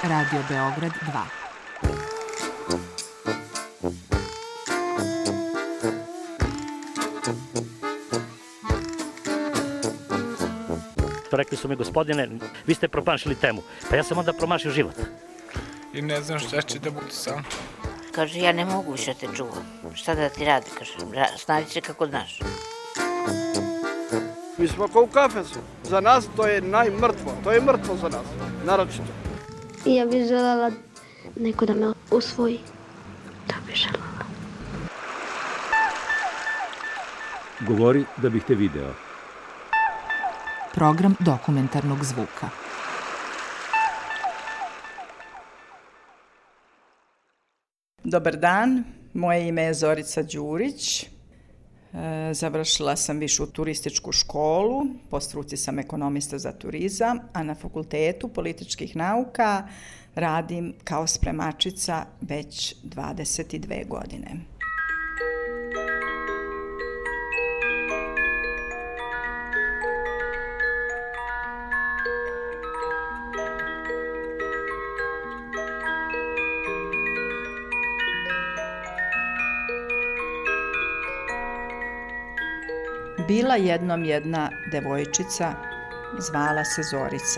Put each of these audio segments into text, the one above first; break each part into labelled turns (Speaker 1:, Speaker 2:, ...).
Speaker 1: Radio Beograd
Speaker 2: 2. Rekli su mi, gospodine, vi ste promašili temu. Pa ja sam onda promašio život.
Speaker 3: I ne znam šta će da bude sam.
Speaker 4: Kaže, ja ne mogu više te čuvam. Šta da ti radi, kaže, snađi se kako znaš.
Speaker 5: Mi smo kao u kafesu. Za nas to je najmrtvo. To je mrtvo za nas, naročito.
Speaker 6: Ja bih željela neko da me usvoji. Da bih željela.
Speaker 7: Govori da bih te video.
Speaker 1: Program dokumentarnog zvuka.
Speaker 8: Dobar dan, moje ime je Zorica Đurić. Završila sam višu turističku školu, po struci sam ekonomista za turizam, a na Fakultetu političkih nauka radim kao spremačica već 22 godine. Bila jednom jedna devojčica, zvala se Zorica.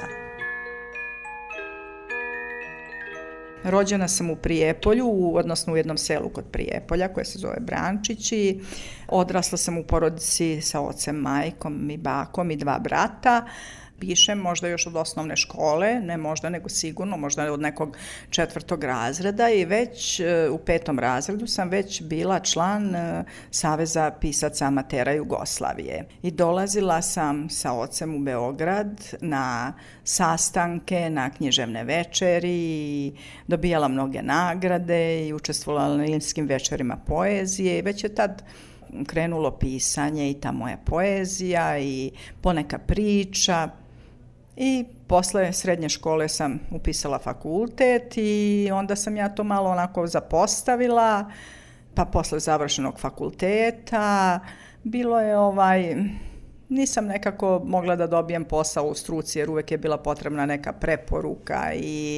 Speaker 8: Rođena sam u Prijepolju, odnosno u jednom selu kod Prijepolja koje se zove Brančići. Odrasla sam u porodici sa ocem, majkom i bakom i 2 brata. Pišem možda još od osnovne škole, ne možda nego sigurno, možda od nekog 4. razreda i već u 5. razredu sam već bila član Saveza pisaca amatera Jugoslavije. I dolazila sam sa ocem u Beograd na sastanke, na književne večeri i dobijala mnoge nagrade i učestvovala na Limskim večerima poezije i već je tad krenulo pisanje i ta moja poezija i poneka priča. I posle srednje škole sam upisala fakultet i onda sam ja to malo onako zapostavila, pa posle završenog fakulteta bilo je nisam nekako mogla da dobijem posao u struci jer uvek je bila potrebna neka preporuka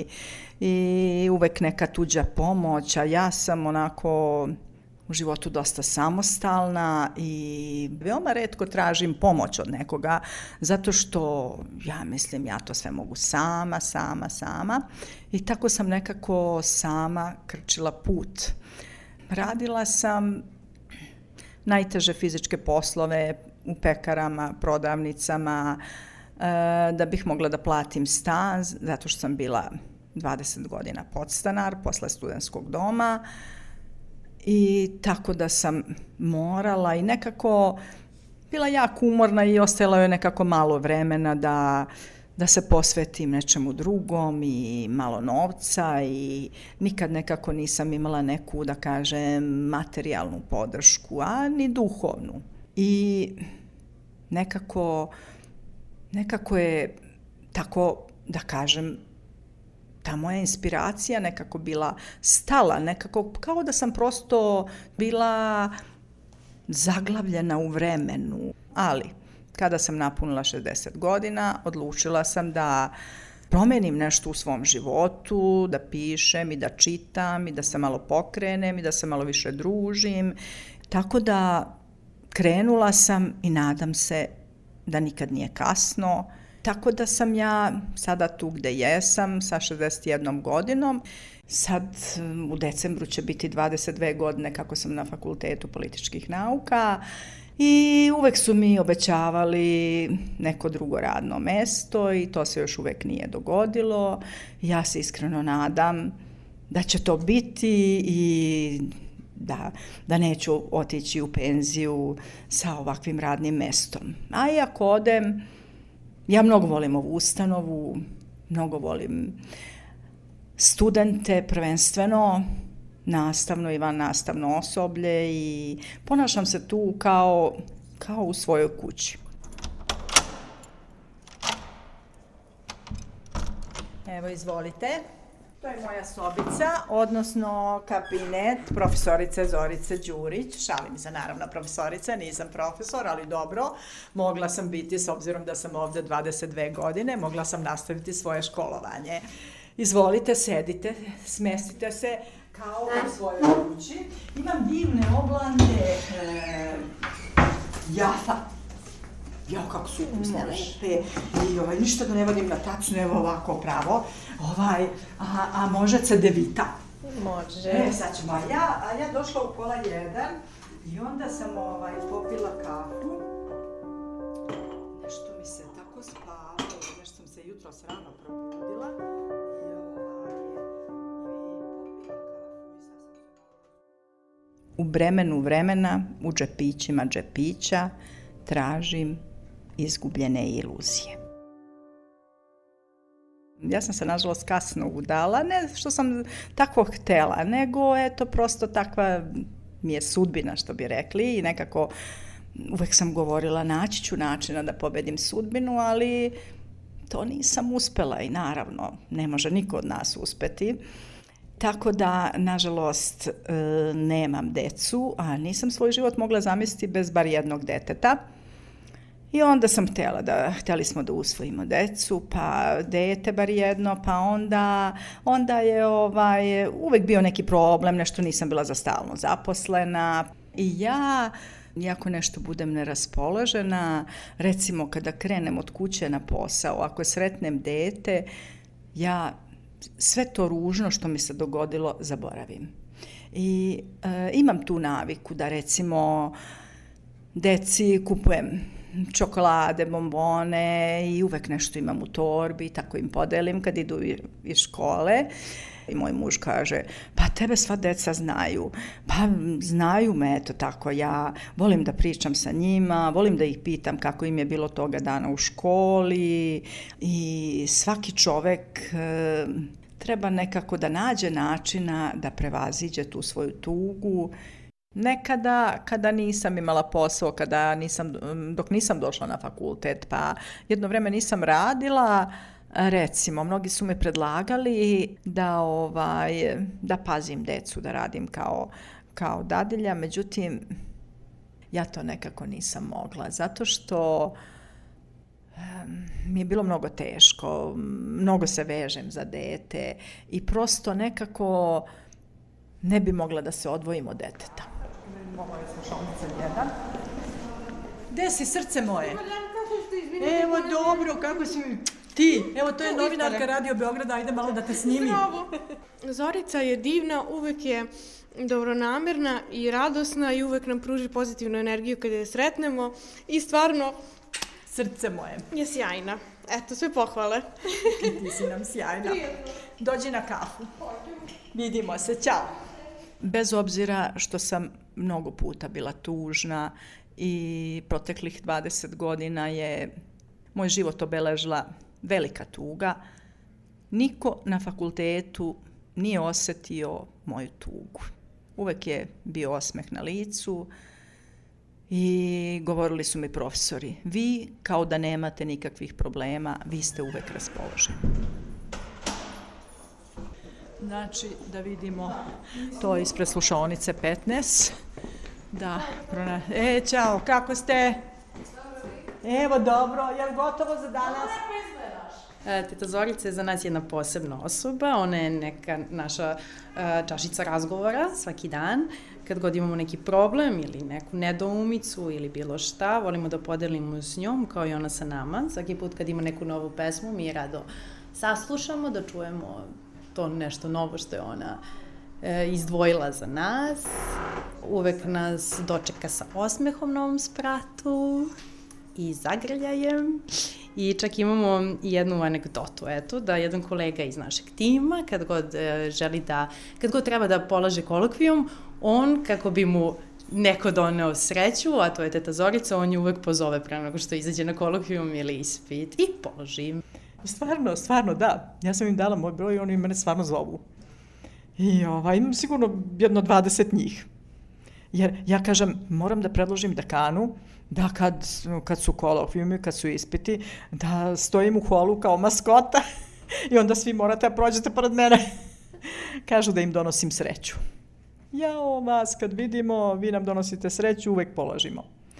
Speaker 8: i uvek neka tuđa pomoć, a ja sam onako u životu dosta samostalna i veoma retko tražim pomoć od nekoga, zato što ja mislim ja to sve mogu sama. I tako sam nekako sama krčila put. Radila sam najteže fizičke poslove u pekarama, prodavnicama, da bih mogla da platim stan, zato što sam bila 20 godina podstanar posle studentskog doma. I tako da sam morala i nekako bila jako umorna i ostajalo je nekako malo vremena da se posvetim nečemu drugom i malo novca i nikad nekako nisam imala neku, da kažem, materijalnu podršku, a ni duhovnu. I nekako je tako, da kažem, ta moja inspiracija nekako bila stala, nekako kao da sam prosto bila zaglavljena u vremenu. Ali, kada sam napunila 60 godina, odlučila sam da promenim nešto u svom životu, da pišem i da čitam i da se malo pokrenem i da se malo više družim. Tako da krenula sam i nadam se da nikad nije kasno. Tako da sam ja sada tu gde jesam sa 61 godinom. Sad u decembru će biti 22 godine kako sam na Fakultetu političkih nauka i uvek su mi obećavali neko drugo radno mesto i to se još uvek nije dogodilo. Ja se iskreno nadam da će to biti i da neću otići u penziju sa ovakvim radnim mestom. A i ako odem, ja mnogo volim ovu ustanovu, mnogo volim studente, prvenstveno nastavno i vannastavno osoblje i ponašam se tu kao u svojoj kući. Evo, izvolite. To je moja sobica, odnosno kabinet profesorice Zorice Đurić. Šalim se, naravno, profesorica, nisam profesor, ali dobro, mogla sam biti, s obzirom da sam ovde 22 godine, mogla sam nastaviti svoje školovanje. Izvolite, sedite, smestite se kao u svojoj kući. Imam divne oblande jafa. Jao, kako su ukusne, lepe. I ništa da ne vodim na tacnu, evo ovako pravo. A može cedevita.
Speaker 9: Može.
Speaker 8: Sad ćemo, a ja došla u 12:30 i onda sam popila kafu. Nešto mi se tako spavalo, nešto sam se jutros rano probudila. U bremenu vremena, u džepićima džepića, tražim izgubljene iluzije. Ja sam se, nažalost, kasno udala, ne što sam tako htela, nego eto, prosto takva mi je sudbina, što bi rekli, i nekako uvek sam govorila naći ću načina da pobedim sudbinu, ali to nisam uspela i naravno ne može niko od nas uspeti. Tako da, nažalost, nemam decu, a nisam svoj život mogla zamisliti bez bar jednog deteta. I onda sam htjeli smo da usvojimo decu, pa dete bar jedno, pa onda je uvek bio neki problem, nešto nisam bila za stalno zaposlena. I ja, iako nešto budem neraspoložena, recimo kada krenem od kuće na posao, ako sretnem dete, ja sve to ružno što mi se dogodilo zaboravim. I imam tu naviku da recimo deci kupujem čokolade, bombone i uvek nešto imam u torbi i tako im podelim kad idu iz škole. I moj muž kaže, pa tebe sva deca znaju. Pa znaju me, eto tako, ja volim da pričam sa njima, volim da ih pitam kako im je bilo toga dana u školi i svaki čovek treba nekako da nađe načina da prevaziđe tu svoju tugu. Nekada, kada nisam imala posao, dok nisam došla na fakultet, pa jedno vreme nisam radila, recimo, mnogi su mi predlagali da pazim decu, da radim kao dadilja, međutim, ja to nekako nisam mogla, zato što mi je bilo mnogo teško, mnogo se vežem za dete i prosto nekako ne bi mogla da se odvojim od deteta. Ovo je slušalnica 1. Gde si, srce moje? Evo, dobro, kako si mi... Ti, evo, to je novinarka Radio Beograda, ajde malo da te snimim.
Speaker 9: Bravo. Zorica je divna, uvek je dobronamerna i radosna i uvek nam pruži pozitivnu energiju kada je sretnemo i stvarno...
Speaker 8: Srce moje.
Speaker 9: Je sjajna. Eto, sve pohvale.
Speaker 8: Ti si nam sjajna. Dođi na kafu. Vidimo se, ćao. Bez obzira što sam mnogo puta bila tužna i proteklih 20 godina je moj život obeležila velika tuga, niko na fakultetu nije osetio moju tugu. Uvek je bio osmeh na licu i govorili su mi profesori, vi kao da nemate nikakvih problema, vi ste uvek raspoloženi. Znači, da vidimo to ispred slušaonice 15. Ćao, kako ste? Evo, dobro, je li gotovo za danas?
Speaker 10: Teta Zorica je za nas jedna posebna osoba, ona je neka naša čašica razgovora svaki dan. Kad god imamo neki problem ili neku nedoumicu ili bilo šta, volimo da podelimo s njom kao i ona sa nama. Svaki put kad ima neku novu pesmu, mi je rado saslušamo, da čujemo to nešto novo što je ona izdvojila za nas. Uvek nas dočeka sa osmehom na ovom spratu i zagrljajem. I čak imamo jednu anegdotu, da jedan kolega iz našeg tima, kad god treba da polaže kolokvijum, on, kako bi mu neko doneo sreću, a to je teta Zorica, on ju uvek pozove pre nego što izađe na kolokvijum ili ispit i položi.
Speaker 8: Stvarno, da. Ja sam im dala moj broj i oni mene stvarno zovu. I imam sigurno jedno 20 njih. Jer ja kažem, moram da predložim dekanu da kad su kolokvijumi, kad su ispiti, da stojim u holu kao maskota i onda svi morate da prođete pored mene. Kažu da im donosim sreću. Jao, vas kad vidimo, vi nam donosite sreću, uvek položimo.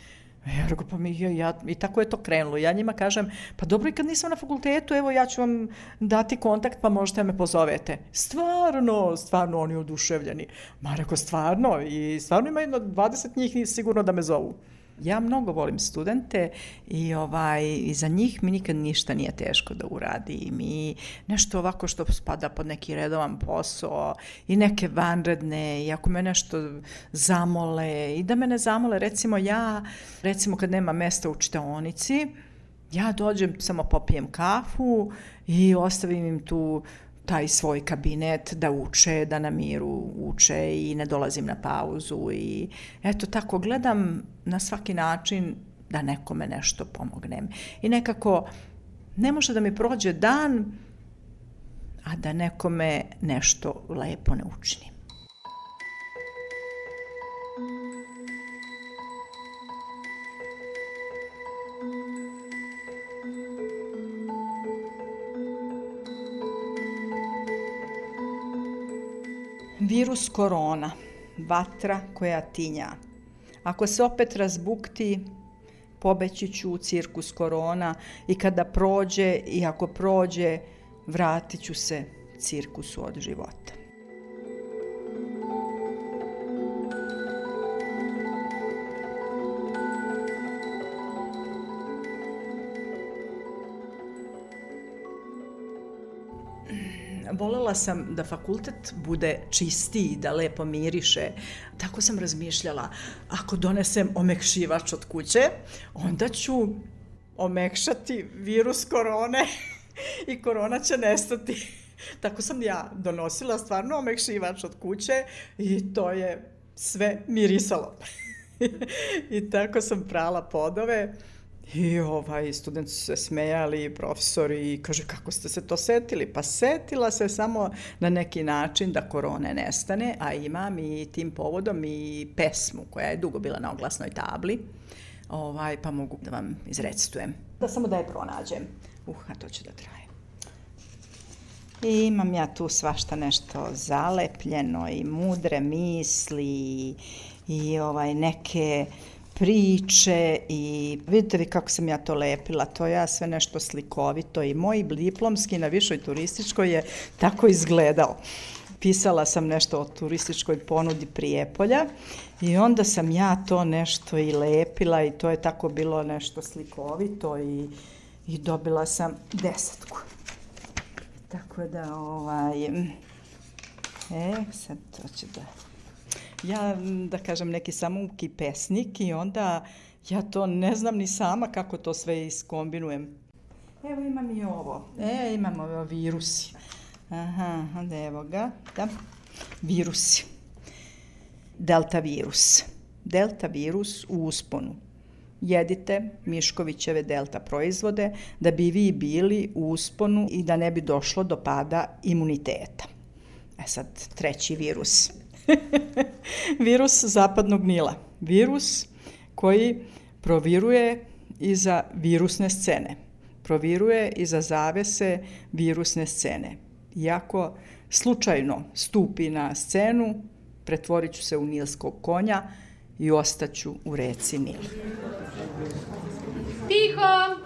Speaker 8: Ja rekao, pa i tako je to krenulo. Ja njima kažem, pa dobro, i kad nisam na fakultetu, evo ja ću vam dati kontakt, pa možete me pozovete. Stvarno oni oduševljeni. Ma rekao, stvarno, i stvarno ima jedno 20 njih sigurno da me zovu. Ja mnogo volim studente i za njih mi nikad ništa nije teško da uradim i nešto ovako što spada pod neki redovan posao i neke vanredne i ako me nešto zamole i da me ne zamole, recimo kad nema mesta u čitaonici, ja dođem, samo popijem kafu i ostavim im tu taj svoj kabinet da uče, da na miru uče i ne dolazim na pauzu i eto tako gledam na svaki način da nekome nešto pomognem. I nekako ne može da mi prođe dan, a da nekome nešto lepo ne učinim. Virus korona, vatra koja tinja. Ako se opet razbukti, pobeći ću u cirkus korona i kada prođe i ako prođe, vratit ću se cirkusu od života. Volela sam da fakultet bude čistiji, da lepo miriše. Tako sam razmišljala, ako donesem omekšivač od kuće, onda ću omekšati virus korone i korona će nestati. Tako sam ja donosila stvarno omekšivač od kuće i to je sve mirisalo. I tako sam prala podove. I studenti su se smejali, profesori, i kaže, kako ste se to setili? Pa setila se samo na neki način da korone nestane, a imam i tim povodom i pesmu koja je dugo bila na oglasnoj tabli, pa mogu da vam izrecitujem. Samo da je pronađem. A to će da traje. I imam ja tu svašta nešto zalepljeno i mudre misli i neke priče i vidite vi kako sam ja to lepila, to ja sve nešto slikovito i moj diplomski na višoj turističkoj je tako izgledao. Pisala sam nešto o turističkoj ponudi Prijepolja i onda sam ja to nešto i lepila i to je tako bilo nešto slikovito i dobila sam 10. Tako da sad to će da... Ja, da kažem, neki samouki pesnik i onda ja to ne znam ni sama kako to sve iskombinujem. Evo imam i ovo. Imam ovo virusi. Onda evo ga. Da. Virusi. Delta virus. Delta virus u usponu. Jedite Miškovićeve delta proizvode da bi vi bili u usponu i da ne bi došlo do pada imuniteta. Sad, treći virus. Virus zapadnog Nila. Virus koji proviruje iza virusne scene. Proviruje iza zavese virusne scene. Iako slučajno stupi na scenu, pretvorit ću se u nilskog konja i ostaću u reci Nil.
Speaker 11: Tiho!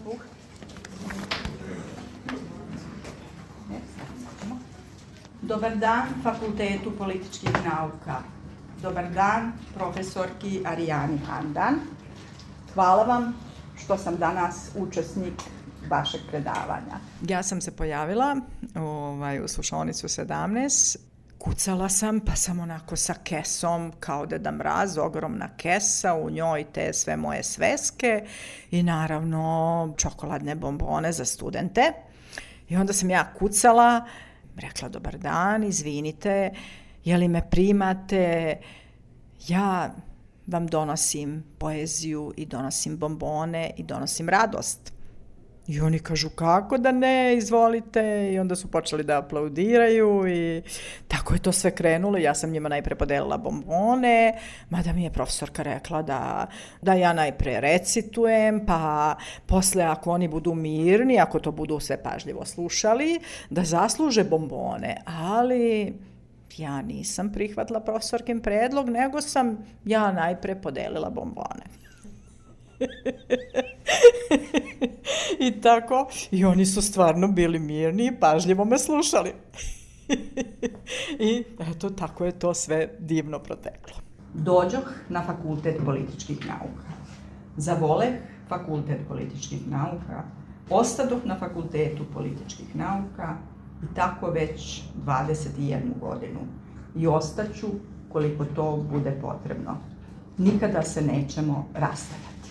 Speaker 8: Dobar dan Fakultetu političkih nauka. Dobar dan profesorki Arijani Handan. Hvala vam što sam danas učesnik vašeg predavanja. Ja sam se pojavila u slušaonicu 17. Kucala sam, pa sam onako sa kesom, kao Deda Mraz, ogromna kesa, u njoj te sve moje sveske i naravno čokoladne bombone za studente. I onda sam ja kucala, rekla dobar dan, izvinite, je li me primate? Ja vam donosim poeziju i donosim bombone i donosim radost. I oni kažu kako da ne, izvolite, i onda su počeli da aplaudiraju i tako je to sve krenulo. Ja sam njima najpre podelila bombone, mada mi je profesorka rekla da ja najpre recitujem, pa posle ako oni budu mirni, ako to budu sve pažljivo slušali, da zasluže bombone, ali ja nisam prihvatila profesorkin predlog, nego sam ja najpre podelila bombone. I tako, i oni su stvarno bili mirni i pažljivo me slušali. I eto, tako je to sve divno proteklo. Dođoh na fakultet političkih nauka. Zavoleh fakultet političkih nauka. Ostadoh na fakultetu političkih nauka i tako već 21 godinu. I ostaću koliko to bude potrebno. Nikada se nećemo rastajati.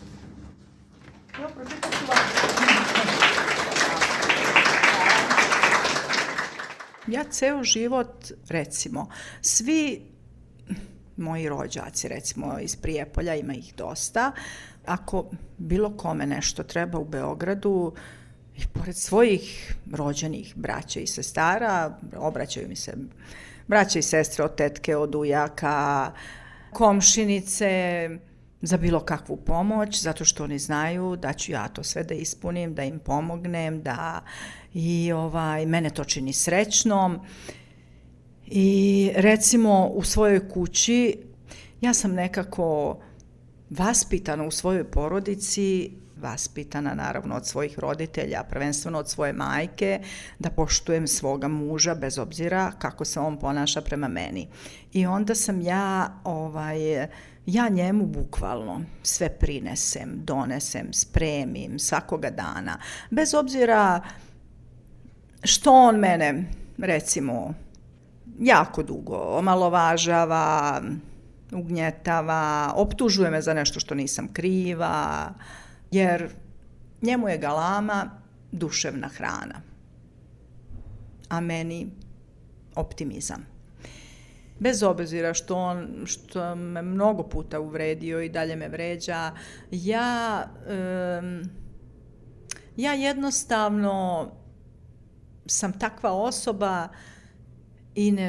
Speaker 8: Ja ceo život, recimo, svi moji rođaci, recimo iz Prijepolja, ima ih dosta, ako bilo kome nešto treba u Beogradu, i pored svojih rođenih braća i sestara, obraćaju mi se braća i sestre od tetke, od ujaka, komšinice, za bilo kakvu pomoć, zato što oni znaju da ću ja to sve da ispunim, da im pomognem, da i mene to čini srećnom. I recimo u svojoj kući ja sam nekako vaspitana u svojoj porodici, vaspitana naravno od svojih roditelja, prvenstveno od svoje majke, da poštujem svoga muža bez obzira kako se on ponaša prema meni. I onda sam ja njemu bukvalno sve prinesem, donesem, spremim svakoga dana. Bez obzira što on mene, recimo, jako dugo omalovažava, ugnjetava, optužuje me za nešto što nisam kriva, jer njemu je galama duševna hrana, a meni optimizam. Bez obzira što me mnogo puta uvredio i dalje me vređa, ja jednostavno sam takva osoba i ne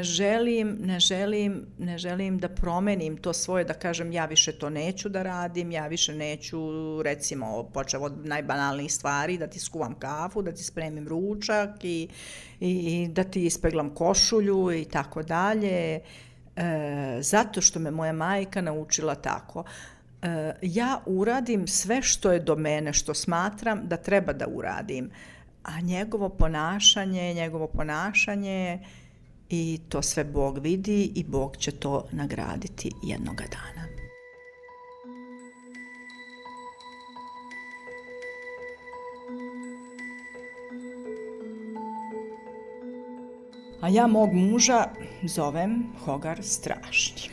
Speaker 8: želim da promenim to svoje, da kažem ja više to neću da radim, ja više neću, recimo, počeo od najbanalnijih stvari, da ti skuvam kafu, da ti spremim ručak i da ti ispeglam košulju i tako dalje, zato što me moja majka naučila tako. Ja uradim sve što je do mene, što smatram da treba da uradim, a njegovo ponašanje i to sve Bog vidi i Bog će to nagraditi jednoga dana. A ja mog muža zovem Hogar Strašni.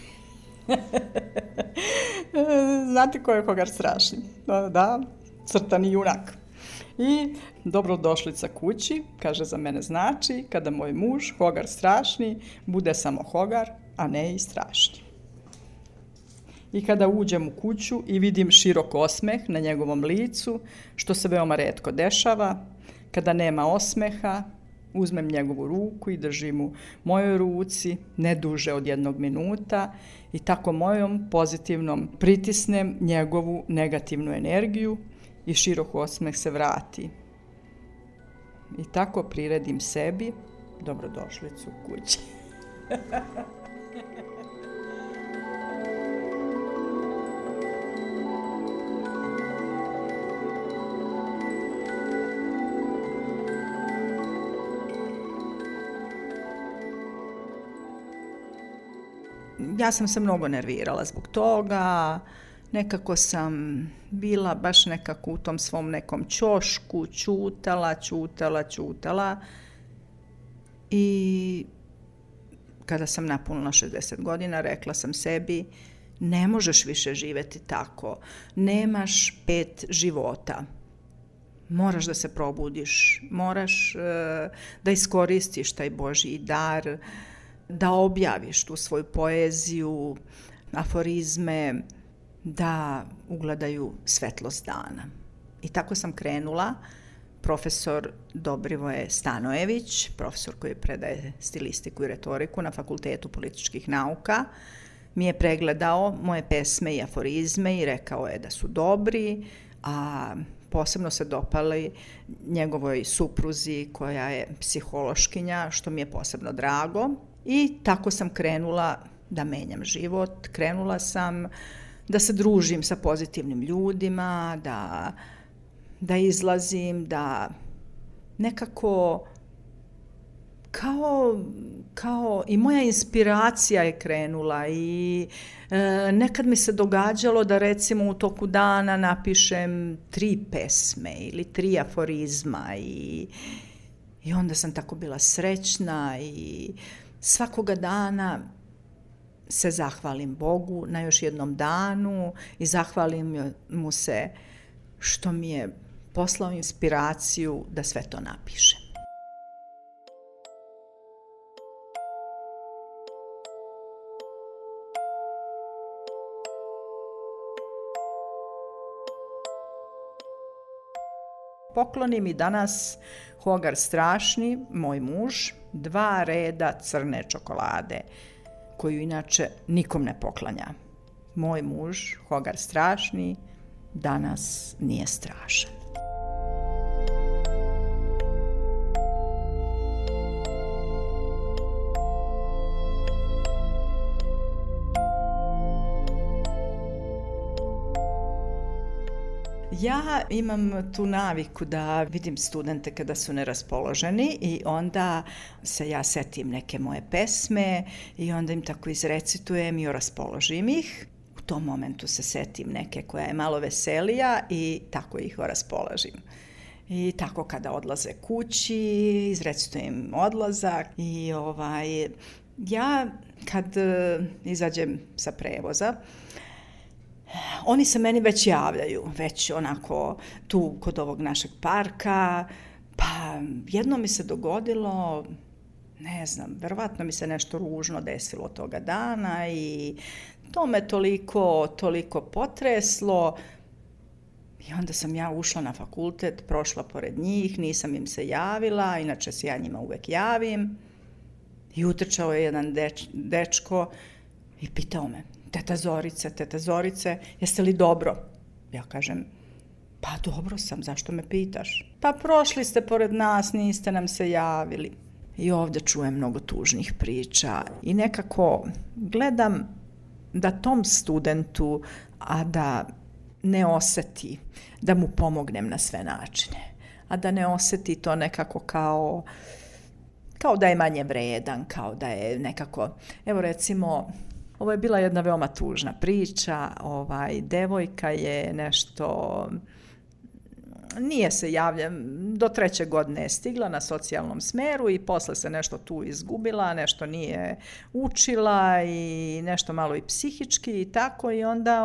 Speaker 8: Znate ko je Hogar Strašni? Da, crtani junak. I dobrodošlica kući, kaže za mene znači, kada moj muž, Hogar Strašni, bude samo Hogar, a ne i strašni. I kada uđem u kuću i vidim širok osmeh na njegovom licu, što se veoma retko dešava, kada nema osmeha, uzmem njegovu ruku i držim u mojoj ruci, ne duže od 1 minuta, i tako mojom pozitivnom pritisnem njegovu negativnu energiju i širok osmeh se vrati. I tako priredim sebi dobrodošlicu kući. Ja sam se mnogo nervirala zbog toga, nekako sam bila baš nekako u tom svom nekom ćošku, ćutala i kada sam napunila 60 godina rekla sam sebi, ne možeš više živeti tako, nemaš 5 života, moraš da se probudiš, moraš da iskoristiš taj Božji dar, da objaviš tu svoju poeziju, aforizme, da ugledaju svetlost dana. I tako sam krenula. Profesor Dobrivoje Stanojević, profesor koji predaje stilistiku i retoriku na Fakultetu političkih nauka, mi je pregledao moje pesme i aforizme i rekao je da su dobri, a posebno se dopali njegovoj supruzi koja je psihološkinja, što mi je posebno drago. I tako sam krenula da menjam život. Krenula sam da se družim sa pozitivnim ljudima, da izlazim, da nekako kao i moja inspiracija je krenula i nekad mi se događalo da recimo u toku dana napišem 3 pesme ili 3 aforizma i onda sam tako bila srećna i svakoga dana se zahvalim Bogu na još jednom danu i zahvalim mu se što mi je poslao inspiraciju da sve to napišem. Pokloni mi danas Hogar strašni, moj muž, 2 reda crne čokolade, koju inače nikom ne poklanja. Moj muž, Hogar strašni, danas nije strašan. Ja imam tu naviku da vidim studente kada su neraspoloženi i onda se ja setim neke moje pesme i onda im tako izrecitujem i oraspoložim ih. U tom momentu se setim neke koja je malo veselija i tako ih oraspoložim. I tako kada odlaze kući, izrecitujem odlazak i ja kad izađem sa prevoza, oni se meni već javljaju, već onako tu kod ovog našeg parka, pa jedno mi se dogodilo, ne znam, verovatno mi se nešto ružno desilo toga dana i to me toliko potreslo i onda sam ja ušla na fakultet, prošla pored njih, nisam im se javila, inače se ja njima uvek javim i utrčao je jedan dečko i pitao me, teta Zorice, jeste li dobro? Ja kažem, pa dobro sam, zašto me pitaš? Pa prošli ste pored nas, niste nam se javili. I ovdje čujem mnogo tužnih priča i nekako gledam da tom studentu, a da ne oseti, da mu pomognem na sve načine, a da ne oseti to nekako kao da je manje vredan, kao da je nekako, evo recimo, ovo je bila jedna veoma tužna priča, devojka je nešto, nije se javlja, do 3. godine je stigla na socijalnom smeru i posle se nešto tu izgubila, nešto nije učila i nešto malo i psihički i tako i onda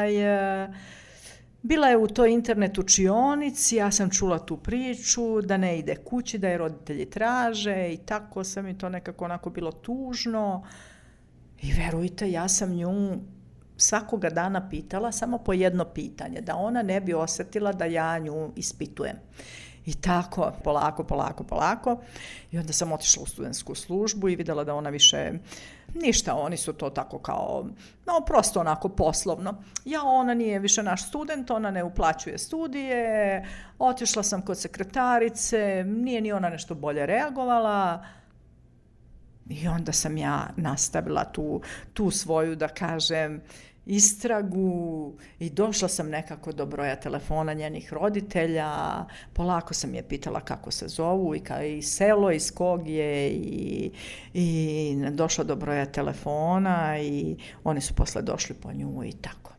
Speaker 8: bila je u toj internet učionici, ja sam čula tu priču da ne ide kući, da je roditelji traže i tako sam mi to nekako onako bilo tužno. I verujte, ja sam nju svakoga dana pitala samo po jedno pitanje, da ona ne bi osjetila da ja nju ispitujem. I tako, polako. I onda sam otišla u studentsku službu i vidjela da ona više ništa, oni su to tako kao, prosto onako poslovno. Ona nije više naš student, ona ne uplaćuje studije, otišla sam kod sekretarice, nije ni ona nešto bolje reagovala. I onda sam ja nastavila tu svoju, da kažem, istragu i došla sam nekako do broja telefona njenih roditelja. Polako sam je pitala kako se zovu i selo iz kog je i došla do broja telefona i oni su posle došli po nju i tako.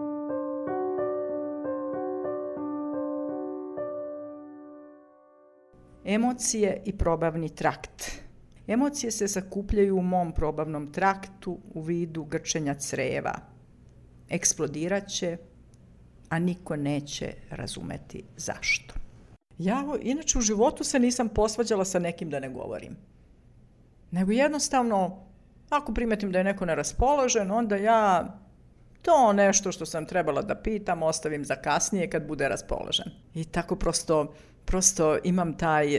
Speaker 8: Emocije i probavni trakt. Emocije se sakupljaju u mom probavnom traktu u vidu grčenja creva. Eksplodirat će, a niko neće razumeti zašto. Ja, inače, u životu se nisam posvađala sa nekim da ne govorim. Nego jednostavno, ako primetim da je neko neraspoložen, onda ja to nešto što sam trebala da pitam ostavim za kasnije kad bude raspoložen. I tako prosto imam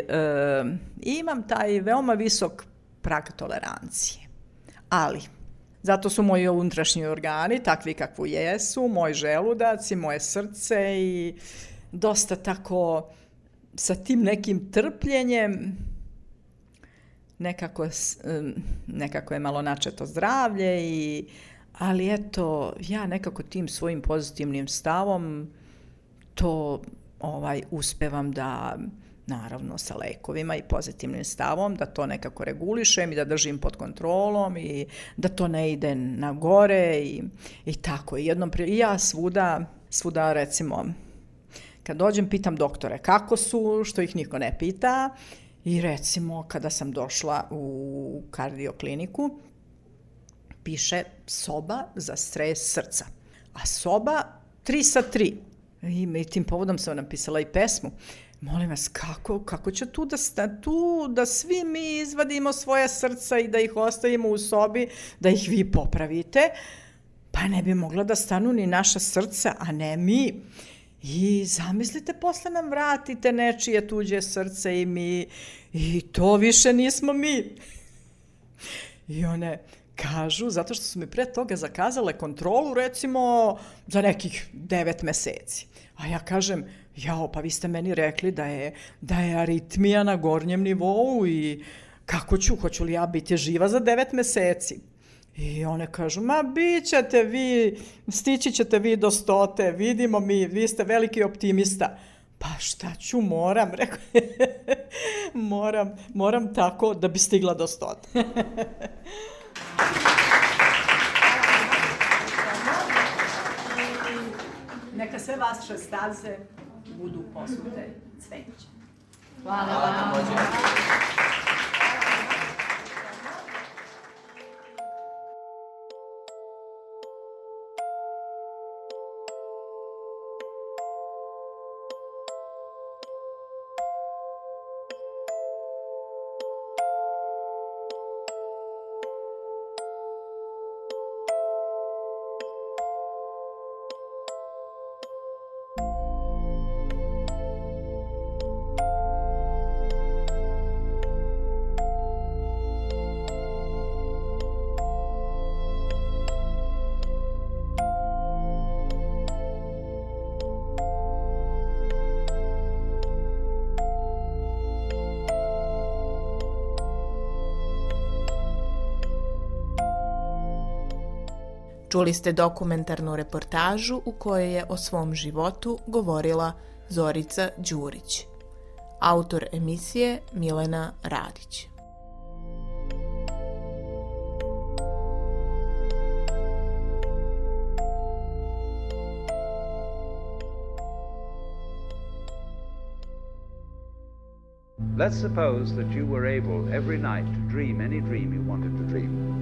Speaker 8: taj veoma visok prag tolerancije. Ali, zato su moji unutrašnji organi takvi kakvi jesu, moj želudac i moje srce i dosta tako sa tim nekim trpljenjem nekako je malo načeto zdravlje Ali eto, ja nekako tim svojim pozitivnim stavom to uspevam da, naravno sa lekovima i pozitivnim stavom, da to nekako regulišem i da držim pod kontrolom i da to ne ide na gore i tako. I ja svuda recimo, kad dođem pitam doktore kako su, što ih niko ne pita, i recimo kada sam došla u kardiokliniku, piše soba za stres srca, a soba 3 sa 3. I tim povodom sam napisala i pesmu. Molim vas, kako će tu da svi mi izvadimo svoje srca i da ih ostavimo u sobi, da ih vi popravite, pa ne bi mogla da stanu ni naša srca, a ne mi. I zamislite, posle nam vratite nečije tuđe srce i to više nismo mi. I one kažu, zato što su mi pre toga zakazale kontrolu, recimo, za nekih 9 meseci. A ja kažem, pa vi ste meni rekli da je aritmija na gornjem nivou i kako hoću li ja biti živa za 9 meseci? I one kažu, bit ćete vi, stići ćete vi do 100, vidimo mi, vi ste veliki optimista. Pa šta ću, moram, rekao, moram tako da bi stigla do 100. Neka sve vaše staze budu posute cveće. Hvala vam.
Speaker 11: Čuli ste dokumentarnu reportažu u kojoj je o svom životu govorila Zorica Đurić. Autor emisije Milena Radić.
Speaker 12: Let's suppose that you were able every night to dream any dream you wanted to dream.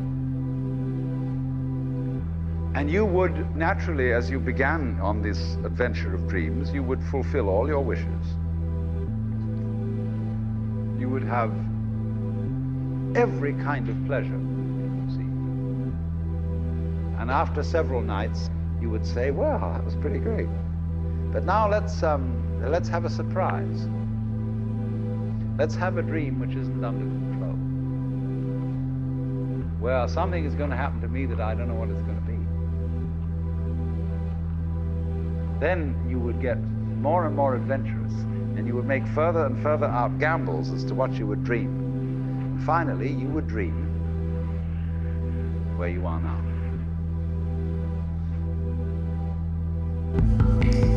Speaker 12: And you would, naturally, as you began on this adventure of dreams, you would fulfill all your wishes. You would have every kind of pleasure, you see. And after several nights, you would say, well, that was pretty great. But now let's have a surprise. Let's have a dream which isn't under control. Well, something is going to happen to me that I don't know what it's going to be. Then you would get more and more adventurous, and you would make further and further out gambles as to what you would dream. And finally, you would dream where you are now.